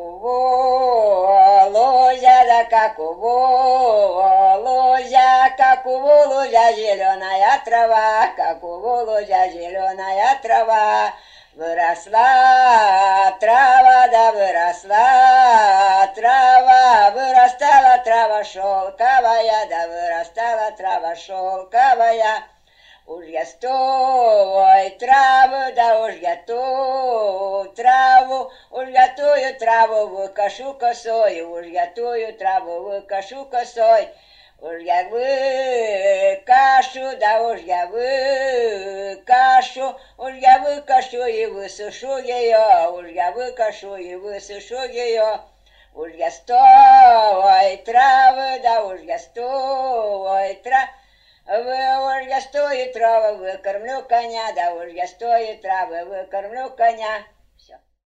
лузя, да как лузя, зеленая трава, как лузя, зеленая трава. Выросла трава, да выросла трава, вырастала трава шелковая, да вырастала трава шелковая. Уж я с той травы, да уж я ту траву, уж я тую траву выкашу косой, уж я тую траву выкашу косой. Уж я выкашу, да уж я выкашу и высушу ее, уж я выкашу и высушу ее. Уж я с той травы, да уж я с той травы, уж я с той травы выкормлю коня, да уж я с той травы выкормлю коня.